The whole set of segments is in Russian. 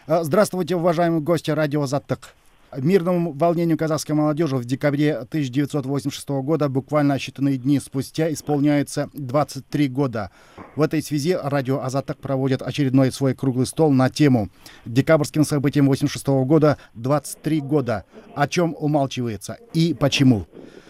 Здравствуйте, уважаемые гости радио «Азаттык». Мирному волнению казахской молодежи в декабре 1986 года, буквально считанные дни спустя, исполняется 23 года. В этой связи радио «Азаттык» проводит очередной свой круглый стол на тему «Декабрьским событиям 1986 года 23 года. О чем умалчивается и почему?».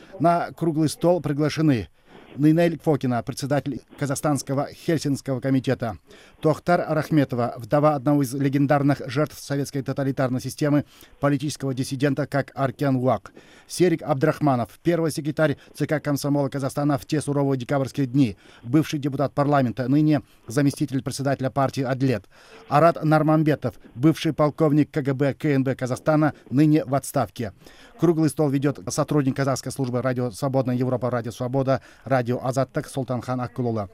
На круглый стол приглашены Нинель Фокина, председатель Казахстанского Хельсинского комитета, Тохтар Рахметова, вдова одного из легендарных жертв советской тоталитарной системы, политического диссидента, как Аркен Уак, Серик Абдрахманов, первый секретарь ЦК комсомола Казахстана в те суровые декабрьские дни, бывший депутат парламента, ныне заместитель председателя партии «Адлет», Арат Нармамбетов, бывший полковник КГБ КНБ Казахстана, ныне в отставке. Круглый стол ведет сотрудник казахской службы «Радио Свободная Европа», «Радио Свобода», «Радио Азаттык» Султанхан Аккулула.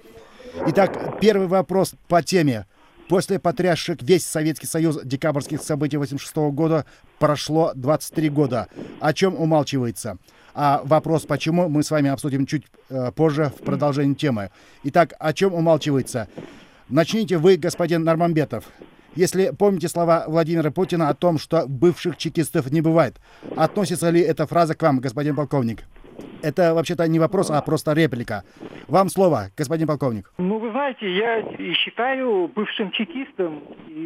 Итак, первый вопрос по теме. После потрясших весь Советский Союз декабрьских событий 1986 года прошло 23 года. О чем умалчивается? А вопрос «почему» мы с вами обсудим чуть позже в продолжении темы. Итак, о чем умалчивается? Начните вы, господин Нармамбетов. Если помните слова Владимира Путина о том, что бывших чекистов не бывает, относится ли эта фраза к вам, господин полковник? Это вообще-то не вопрос, а просто реплика. Вам слово, господин полковник. Ну, вы знаете, я и считаю бывшим чекистом,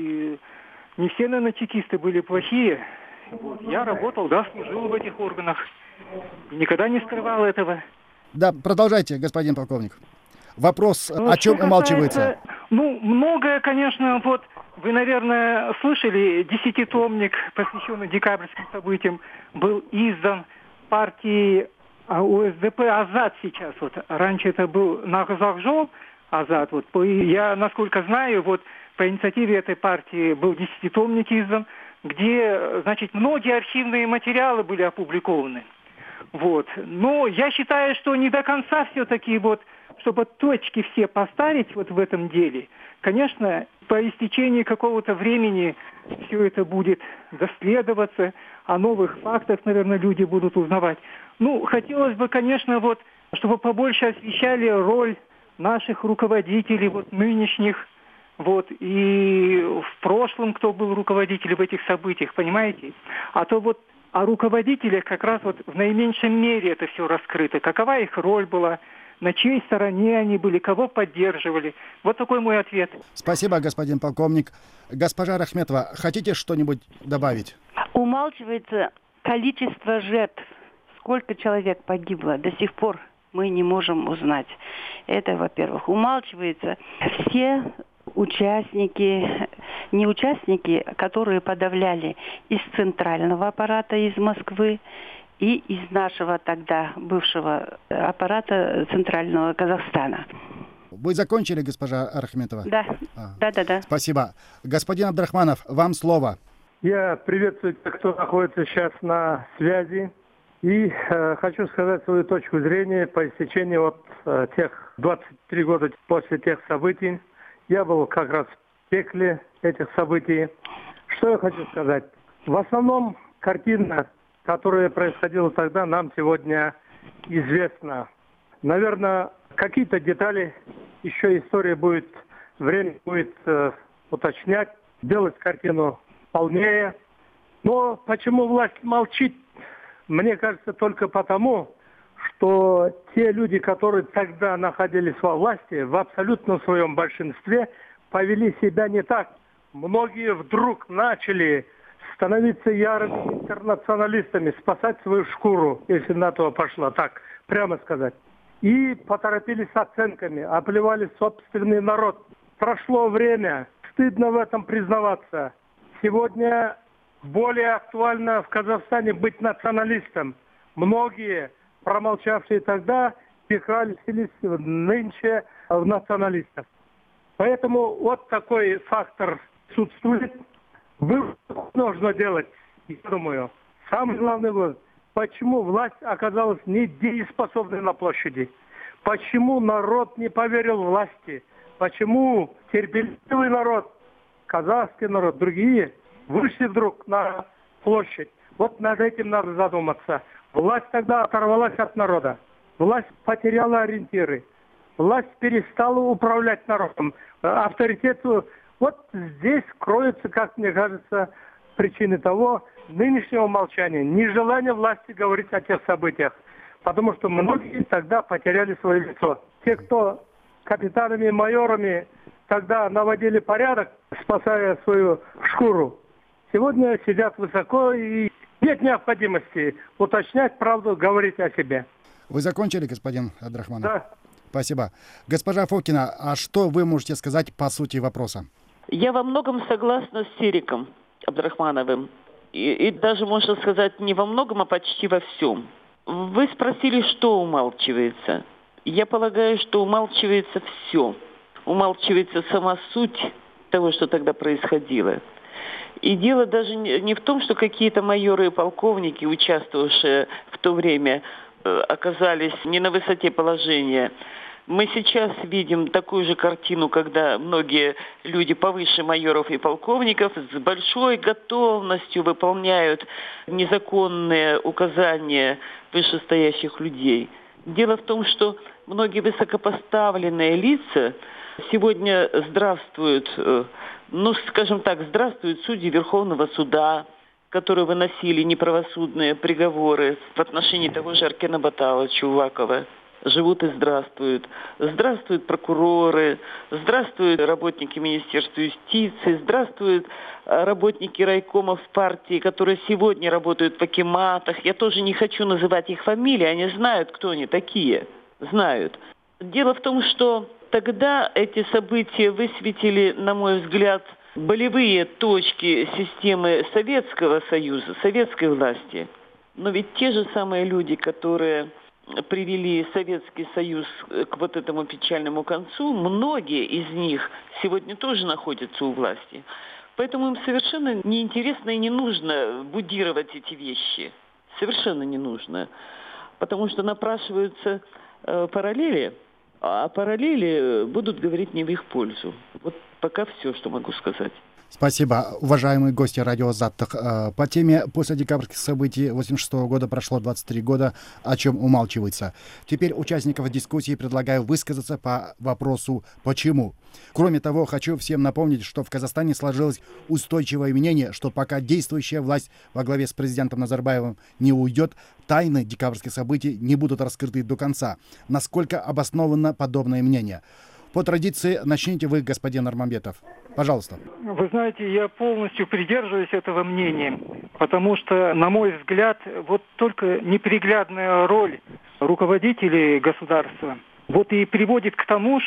и не все, наверное, чекисты были плохие. Вот. Я работал, да, служил в этих органах, и никогда не скрывал этого. Да, продолжайте, господин полковник. Вопрос, о чем умалчивается? Многое, конечно, вот вы, наверное, слышали, 10-томник, посвященный декабрьским событиям, был издан партией УСДП «Азат» сейчас. Вот. Раньше это был Нахзахжол «Азат». Вот. Я, насколько знаю, вот по инициативе этой партии был 10-томник издан, где, значит, многие архивные материалы были опубликованы. Вот. Но я считаю, что не до конца все-таки вот, чтобы точки все поставить вот в этом деле, конечно, по истечении какого-то времени все это будет доследоваться, о новых фактах, наверное, люди будут узнавать. Хотелось бы, конечно, вот, чтобы побольше освещали роль наших руководителей, вот, нынешних, вот, и в прошлом, кто был руководителем в этих событиях, понимаете? А то вот о руководителях как раз вот в наименьшей мере это все раскрыто. Какова их роль была, на чьей стороне они были, кого поддерживали. Вот такой мой ответ. Спасибо, господин полковник. Госпожа Рахметова, хотите что-нибудь добавить? Умалчивается количество жертв. Сколько человек погибло, до сих пор мы не можем узнать. Это, во-первых. Умалчивается все не участники, которые подавляли из центрального аппарата, из Москвы, и из нашего тогда бывшего аппарата центрального Казахстана. Вы закончили, госпожа Рахметова? Да. Да. Спасибо. Господин Абдрахманов, вам слово. Я приветствую тех, кто находится сейчас на связи. И хочу сказать свою точку зрения по истечении тех 23 года после тех событий. Я был как раз в пекле этих событий. Что я хочу сказать? В основном картина, которая происходила тогда, нам сегодня известна. Наверное, какие-то детали еще история будет, время будет уточнять, делать картину полнее. Но почему власть молчит? Мне кажется, только потому, что те люди, которые тогда находились во власти, в абсолютном своем большинстве повели себя не так. Многие вдруг начали становиться ярыми интернационалистами, спасать свою шкуру, если на то пошло, так прямо сказать. И поторопились с оценками, оплевали собственный народ. Прошло время, стыдно в этом признаваться. Сегодня более актуально в Казахстане быть националистом. Многие, промолчавшие тогда, пихались нынче в националистов. Поэтому вот такой фактор отсутствует. Вывод нужно делать, я думаю. Самый главный вывод. Почему власть оказалась недееспособной на площади? Почему народ не поверил власти? Почему терпеливый народ, казахский народ, другие вышли вдруг на площадь? Вот над этим надо задуматься. Власть тогда оторвалась от народа. Власть потеряла ориентиры. Власть перестала управлять народом. Авторитет Вот здесь кроется, как мне кажется, причины того нынешнего молчания, нежелания власти говорить о тех событиях. Потому что многие тогда потеряли свое лицо. Те, кто капитанами и майорами тогда наводили порядок, спасая свою шкуру, сегодня сидят высоко и нет необходимости уточнять правду, говорить о себе. Вы закончили, господин Абдрахманов? Да. Спасибо. Госпожа Фокина, а что вы можете сказать по сути вопроса? Я во многом согласна с Сериком Абдрахмановым. И даже, можно сказать, не во многом, а почти во всем. Вы спросили, что умалчивается. Я полагаю, что умалчивается все. Умалчивается сама суть того, что тогда происходило. И дело даже не в том, что какие-то майоры и полковники, участвовавшие в то время, оказались не на высоте положения. Мы сейчас видим такую же картину, когда многие люди повыше майоров и полковников с большой готовностью выполняют незаконные указания вышестоящих людей. Дело в том, что многие высокопоставленные лица сегодня здравствуют, здравствуют судьи Верховного суда, которые выносили неправосудные приговоры в отношении того же Аркена Баталова, Чувакова. Живут и здравствуют. Здравствуют прокуроры, здравствуют работники Министерства юстиции, здравствуют работники райкомов партии, которые сегодня работают в акиматах. Я тоже не хочу называть их фамилии, они знают, кто они такие. Знают. Дело в том, что тогда эти события высветили, на мой взгляд, болевые точки системы Советского Союза, советской власти. Но ведь те же самые люди, которые привели Советский Союз к вот этому печальному концу, многие из них сегодня тоже находятся у власти. Поэтому им совершенно неинтересно и не нужно будировать эти вещи. Совершенно не нужно. Потому что напрашиваются параллели, а параллели будут говорить не в их пользу. Вот пока все, что могу сказать. Спасибо, уважаемые гости радио Заттых. По теме после декабрьских событий 1986 года прошло 23 года, о чем умалчивается. Теперь участников дискуссии предлагаю высказаться по вопросу «почему?». Кроме того, хочу всем напомнить, что в Казахстане сложилось устойчивое мнение, что пока действующая власть во главе с президентом Назарбаевым не уйдет, тайны декабрьских событий не будут раскрыты до конца. Насколько обосновано подобное мнение? По традиции, начните вы, господин Нурманбетов. Пожалуйста. Вы знаете, я полностью придерживаюсь этого мнения, потому что, на мой взгляд, вот только неприглядная роль руководителей государства вот и приводит к тому,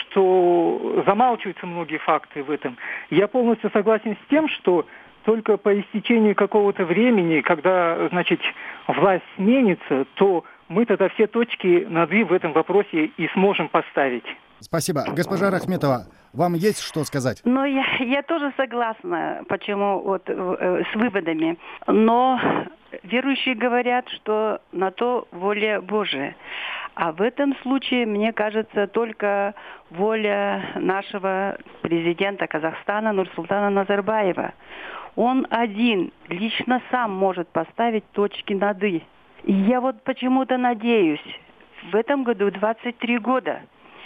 что замалчиваются многие факты в этом. Я полностью согласен с тем, что только по истечении какого-то времени, когда, значит, власть сменится, то мы тогда все точки над «и» в этом вопросе и сможем поставить. Спасибо. Госпожа Рахметова, вам есть что сказать? Ну, я тоже согласна, почему вот с выводами. Но верующие говорят, что на то воля Божия. А в этом случае, мне кажется, только воля нашего президента Казахстана Нурсултана Назарбаева. Он один, лично сам может поставить точки над «и». И я вот почему-то надеюсь, в этом году 23 года.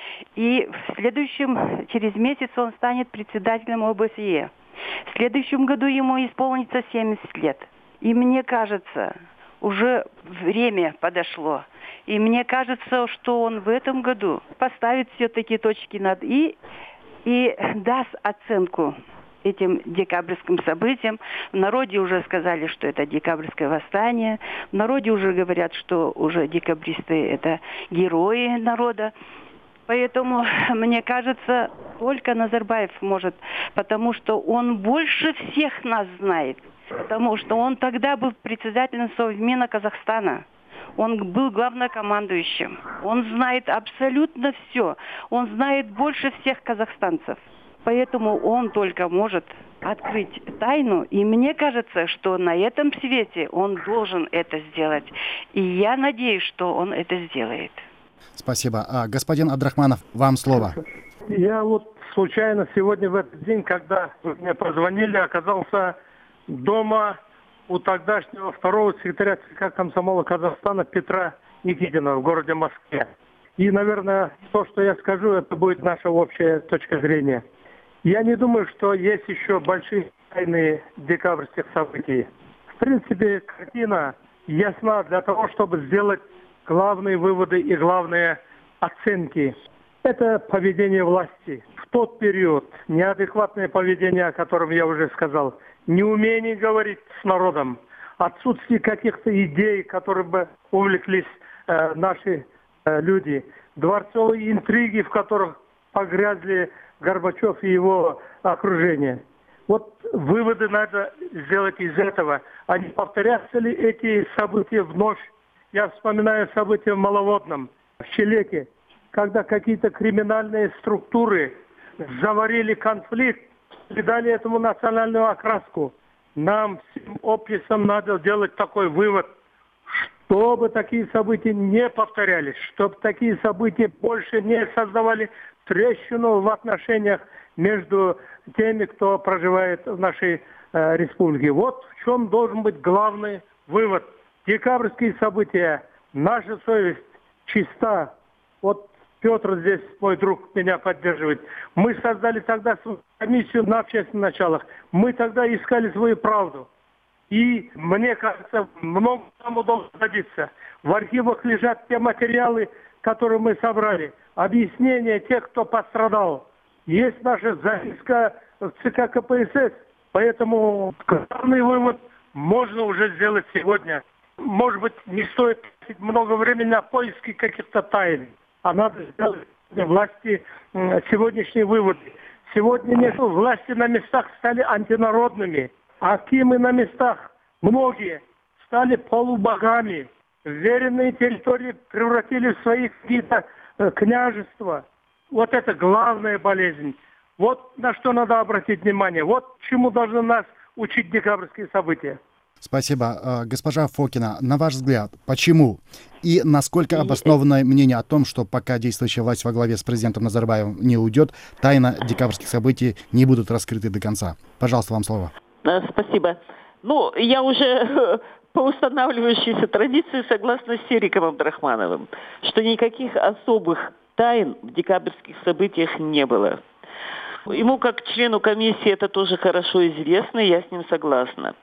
И в следующем, через месяц он станет председателем ОБСЕ. В следующем году ему исполнится 70 лет. И мне кажется, уже время подошло. И мне кажется, что он в этом году поставит все-таки точки над «и» и даст оценку этим декабрьским событиям. В народе уже сказали, что это декабрьское восстание. В народе уже говорят, что уже декабристы – это герои народа. Поэтому, мне кажется, только Назарбаев может, потому что он больше всех нас знает. Потому что он тогда был председателем Совмина Казахстана. Он был главнокомандующим. Он знает абсолютно все. Он знает больше всех казахстанцев. Поэтому он только может открыть тайну. И мне кажется, что на этом свете он должен это сделать. И я надеюсь, что он это сделает. Спасибо. Господин Абдрахманов, вам слово. Я вот случайно сегодня в этот день, когда вы мне позвонили, оказался дома у тогдашнего второго секретаря ЦК комсомола Казахстана Петра Никитина в городе Москве. И, наверное, то, что я скажу, это будет наша общая точка зрения. Я не думаю, что есть еще большие тайны декабрьских событий. В принципе, картина ясна для того, чтобы сделать главные выводы и главные оценки. Это поведение власти. В тот период неадекватное поведение, о котором я уже сказал, неумение говорить с народом, отсутствие каких-то идей, которые бы увлеклись наши люди, дворцовые интриги, в которых погрязли Горбачев и его окружение. Вот выводы надо сделать из этого. А не повторятся ли эти события вновь? Я вспоминаю события в Маловодном, в Челеке, когда какие-то криминальные структуры заварили конфликт, придали этому национальную окраску. Нам, всем обществом, надо делать такой вывод, чтобы такие события не повторялись, чтобы такие события больше не создавали трещину в отношениях между теми, кто проживает в нашей республике. Вот в чем должен быть главный вывод. Декабрьские события, наша совесть чиста. Вот Петр здесь, мой друг, меня поддерживает. Мы создали тогда свою комиссию на общественных началах. Мы тогда искали свою правду. И, мне кажется, много нам удалось добиться. В архивах лежат те материалы, которые мы собрали. Объяснения тех, кто пострадал. Есть наша записка в ЦК КПСС. Поэтому главный вывод можно уже сделать сегодня. Может быть, не стоит тратить много времени на поиски каких-то тайн. А надо сделать власти сегодняшние выводы. Сегодня власти на местах стали антинародными. А акимы на местах, многие, стали полубогами. Вверенные территории превратили в свои какие-то княжества. Вот это главная болезнь. Вот на что надо обратить внимание. Вот чему должны нас учить декабрьские события. Спасибо. Госпожа Фокина, на ваш взгляд, почему и насколько обоснованное мнение о том, что пока действующая власть во главе с президентом Назарбаевым не уйдет, тайна декабрьских событий не будут раскрыты до конца? Пожалуйста, вам слово. Спасибо. Я уже по устанавливающейся традиции согласна с Сериком Абдрахмановым, что никаких особых тайн в декабрьских событиях не было. Ему, как члену комиссии, это тоже хорошо известно, и я с ним согласна.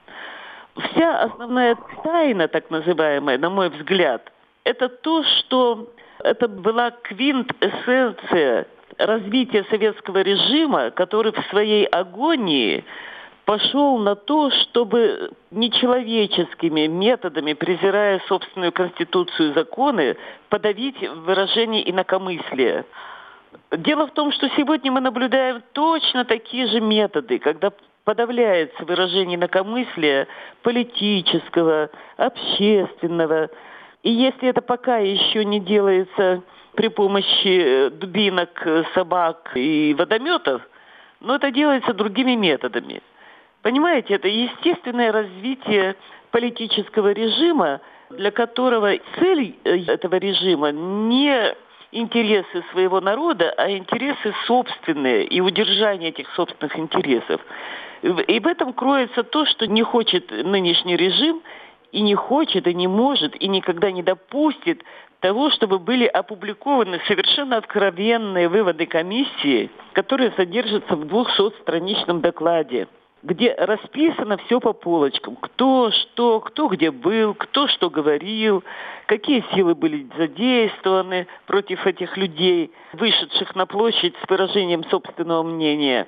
Вся основная тайна, так называемая, на мой взгляд, это то, что это была квинтэссенция развития советского режима, который в своей агонии пошел на то, чтобы нечеловеческими методами, презирая собственную конституцию и законы, подавить выражение инакомыслия. Дело в том, что сегодня мы наблюдаем точно такие же методы, когда подавляется выражение инакомыслия политического, общественного. И если это пока еще не делается при помощи дубинок, собак и водометов, но это делается другими методами. Понимаете, это естественное развитие политического режима, для которого цель этого режима не интересы своего народа, а интересы собственные и удержание этих собственных интересов. И в этом кроется то, что не хочет нынешний режим, и не хочет, и не может, и никогда не допустит того, чтобы были опубликованы совершенно откровенные выводы комиссии, которые содержатся в 200-страничном докладе, где расписано все по полочкам. Кто где был, кто что говорил, какие силы были задействованы против этих людей, вышедших на площадь с выражением собственного мнения.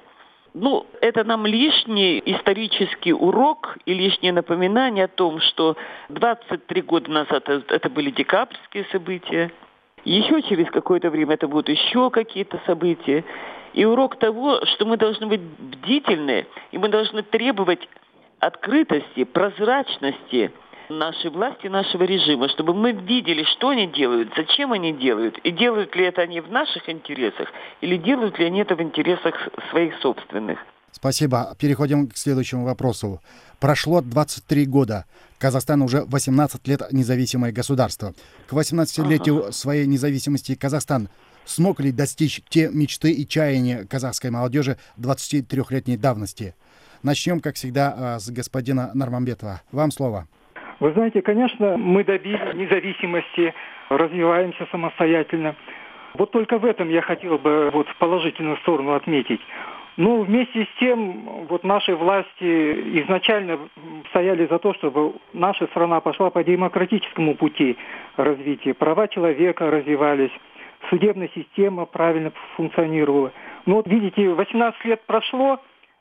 Это нам лишний исторический урок и лишнее напоминание о том, что 23 года назад это были декабрьские события. Еще через какое-то время это будут еще какие-то события. И урок того, что мы должны быть бдительны, и мы должны требовать открытости, прозрачности нашей власти, нашего режима, чтобы мы видели, что они делают, зачем они делают, и делают ли это они в наших интересах, или делают ли они это в интересах своих собственных. Спасибо. Переходим к следующему вопросу. Прошло 23 года. Казахстан уже 18 лет независимое государство. К 18-летию своей независимости Казахстан смог ли достичь те мечты и чаяния казахской молодежи 23-летней давности? Начнем, как всегда, с господина Нармамбетова. Вам слово. Вы знаете, конечно, мы добились независимости, развиваемся самостоятельно. Вот только в этом я хотел бы в положительную сторону отметить. Но вместе с тем, вот наши власти изначально стояли за то, чтобы наша страна пошла по демократическому пути развития. Права человека развивались, судебная система правильно функционировала. Но вот видите, 18 лет прошло,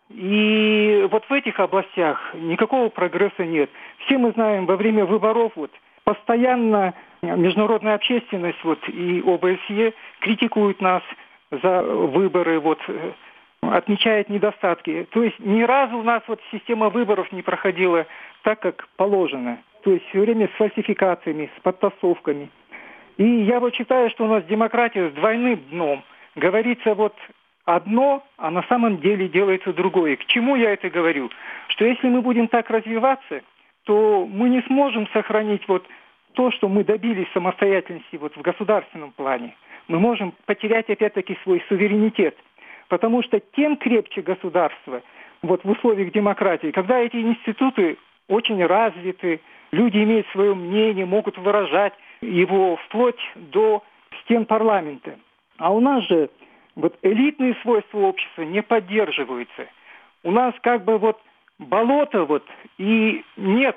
и вот в этих областях никакого прогресса нет. Все мы знаем, во время выборов постоянно международная общественность и ОБСЕ критикуют нас за выборы, отмечает недостатки. То есть ни разу у нас система выборов не проходила так, как положено. То есть все время с фальсификациями, с подтасовками. И я считаю, что у нас демократия с двойным дном. Говорится одно, а на самом деле делается другое. К чему я это говорю? Что если мы будем так развиваться, то мы не сможем сохранить то, что мы добились самостоятельности в государственном плане. Мы можем потерять опять-таки свой суверенитет. Потому что тем крепче государство в условиях демократии, когда эти институты очень развиты, люди имеют свое мнение, могут выражать его вплоть до стен парламента. А у нас же элитные свойства общества не поддерживаются. У нас болото и нет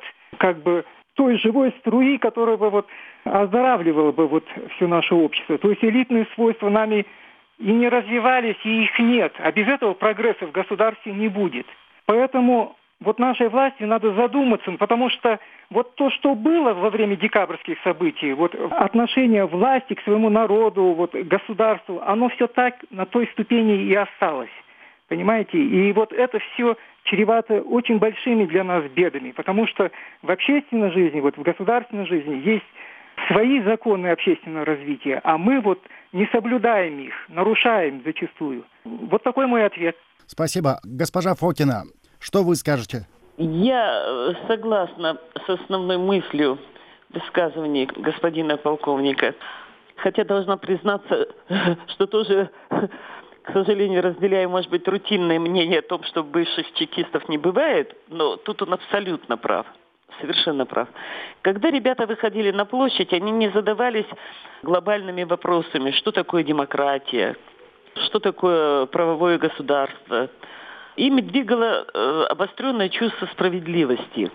той живой струи, которая бы оздоравливала бы все наше общество. То есть элитные свойства нами и не развивались, и их нет. А без этого прогресса в государстве не будет. Поэтому нашей власти надо задуматься, потому что то, что было во время декабрьских событий, отношение власти к своему народу, государству, оно все так на той ступени и осталось. Понимаете? И это все чревато очень большими для нас бедами, потому что в общественной жизни, в государственной жизни есть свои законы общественного развития, а мы не соблюдаем их, нарушаем зачастую. Такой мой ответ. Спасибо. Госпожа Фокина, что вы скажете? Я согласна с основной мыслью высказывания господина полковника. Хотя должна признаться, что тоже, к сожалению, разделяю, может быть, рутинное мнение о том, что бывших чекистов не бывает, но тут он абсолютно прав. Совершенно прав. Когда ребята выходили на площадь, они не задавались глобальными вопросами, что такое демократия, что такое правовое государство. Ими двигало обостренное чувство справедливости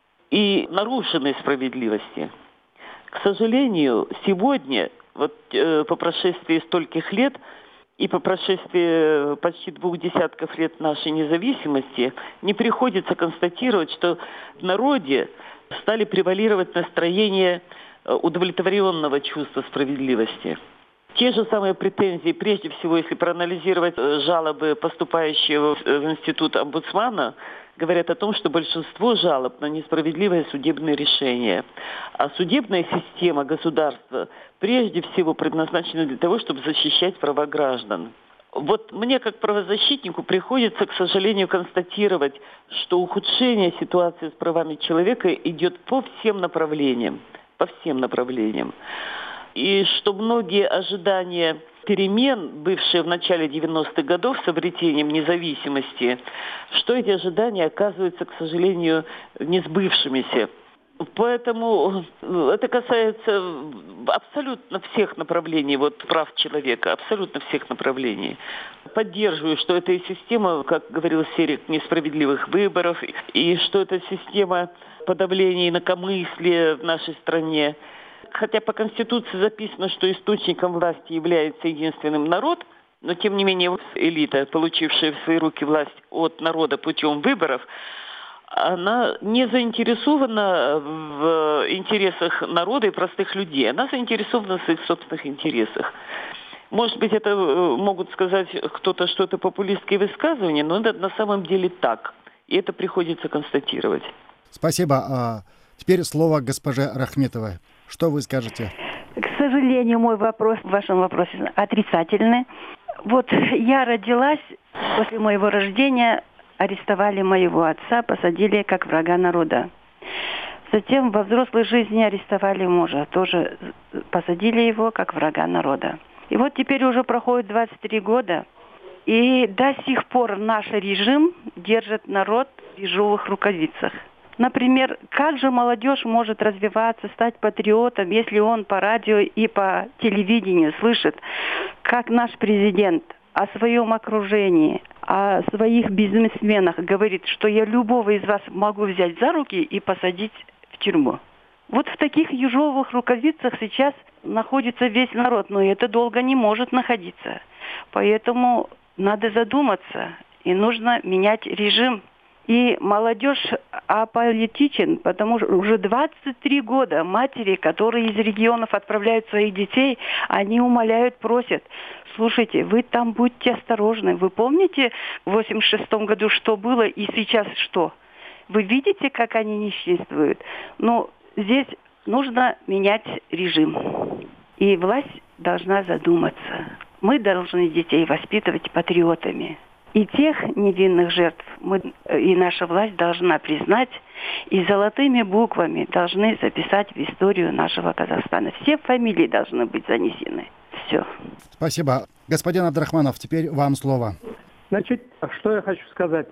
и нарушенной справедливости. К сожалению, сегодня, по прошествии стольких лет и по прошествии почти 2 десятков лет нашей независимости, не приходится констатировать, что в народе стали превалировать настроение удовлетворенного чувства справедливости. Те же самые претензии, прежде всего, если проанализировать жалобы, поступающие в институт омбудсмана, говорят о том, что большинство жалоб на несправедливое судебное решение. А судебная система государства прежде всего предназначена для того, чтобы защищать права граждан. Мне, как правозащитнику, приходится, к сожалению, констатировать, что ухудшение ситуации с правами человека идет по всем направлениям. И что многие ожидания перемен, бывшие в начале 90-х годов с обретением независимости, что эти ожидания оказываются, к сожалению, не сбывшимися. Поэтому это касается абсолютно всех направлений прав человека, абсолютно всех направлений. Поддерживаю, что это и система, как говорил Серик, несправедливых выборов, и что это система подавления инакомыслия в нашей стране. Хотя по Конституции записано, что источником власти является единственным народ, но тем не менее элита, получившая в свои руки власть от народа путем выборов, она не заинтересована в интересах народа и простых людей. Она заинтересована в своих собственных интересах. Может быть, это могут сказать кто-то, что это популистские высказывания, но это на самом деле так. И это приходится констатировать. Спасибо. Теперь слово госпоже Рахметовой. Что вы скажете? К сожалению, мой вопрос в вашем вопросе отрицательный. Я родилась, после моего рождения арестовали моего отца, посадили как врага народа. Затем во взрослой жизни арестовали мужа, тоже посадили его как врага народа. И теперь уже проходит 23 года, и до сих пор наш режим держит народ в ежовых рукавицах. Например, как же молодежь может развиваться, стать патриотом, если он по радио и по телевидению слышит, как наш президент о своем окружении, о своих бизнесменах говорит, что я любого из вас могу взять за руки и посадить в тюрьму. Вот в таких ежовых рукавицах сейчас находится весь народ, но это долго не может находиться. Поэтому надо задуматься, и нужно менять режим. И молодежь аполитичен, потому что уже 23 года матери, которые из регионов отправляют своих детей, они умоляют, просят: слушайте, вы там будьте осторожны. Вы помните в 86 году, что было, и сейчас что? Вы видите, как они нищенствуют? Но здесь нужно менять режим. И власть должна задуматься. Мы должны детей воспитывать патриотами. И тех невинных жертв и наша власть должна признать, и золотыми буквами должны записать в историю нашего Казахстана. Все фамилии должны быть занесены. Все. Спасибо. Господин Абдрахманов, теперь вам слово. Значит, что я хочу сказать.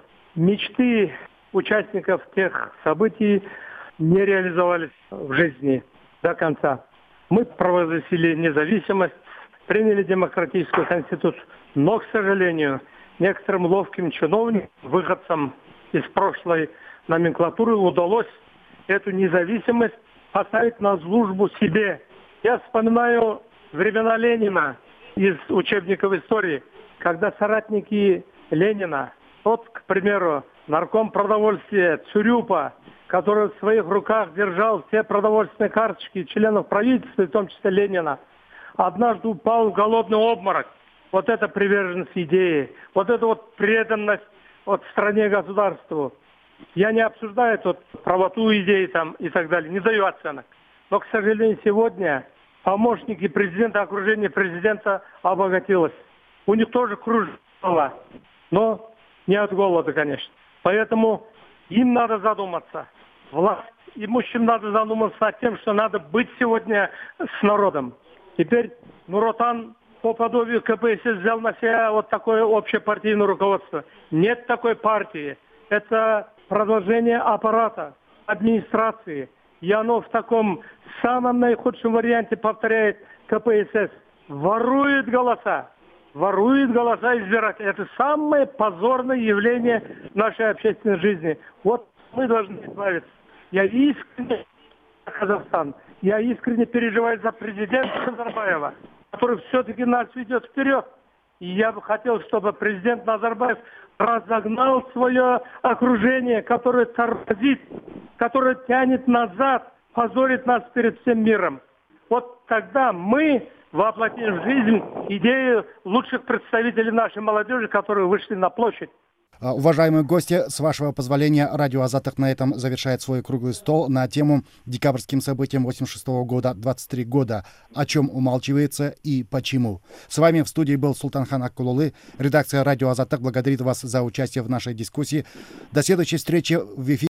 Мечты участников тех событий не реализовались в жизни до конца. Мы провозгласили независимость, приняли демократическую конституцию, но, к сожалению, некоторым ловким чиновникам, выходцам из прошлой номенклатуры удалось эту независимость поставить на службу себе. Я вспоминаю времена Ленина из учебников истории, когда соратники Ленина, вот, к примеру, нарком продовольствия Цурюпа, который в своих руках держал все продовольственные карточки членов правительства, в том числе Ленина, однажды упал в голодный обморок. Вот эта приверженность идеи, вот эта вот преданность стране, государству. Я не обсуждаю тут правоту идеи там и так далее, не даю оценок. Но, к сожалению, сегодня помощники президента, окружение президента обогатилось. У них тоже кружево, но не от голода, конечно. Поэтому им надо задуматься. Власть имущим надо задуматься над тем, что надо быть сегодня с народом. Теперь Нур-Отан по подобию КПСС взял на себя вот такое общепартийное руководство. Нет такой партии. Это продолжение аппарата, администрации. И оно в таком самом наихудшем варианте повторяет КПСС. Ворует голоса избирателей. Это самое позорное явление нашей общественной жизни. Вот мы должны избавиться. Я искренне Казахстан. Я искренне переживаю за президента Назарбаева, который все-таки нас ведет вперед. И я бы хотел, чтобы президент Назарбаев разогнал свое окружение, которое тормозит, которое тянет назад, позорит нас перед всем миром. Вот тогда мы воплотим в жизнь идею лучших представителей нашей молодежи, которые вышли на площадь. Уважаемые гости, с вашего позволения, радио Азатых на этом завершает свой круглый стол на тему декабрьским событиям 86 года, 23 года, о чем умалчивается и почему. С вами в студии был Султанхан Аккулулы. Редакция радио Азатых благодарит вас за участие в нашей дискуссии. До следующей встречи в эфире.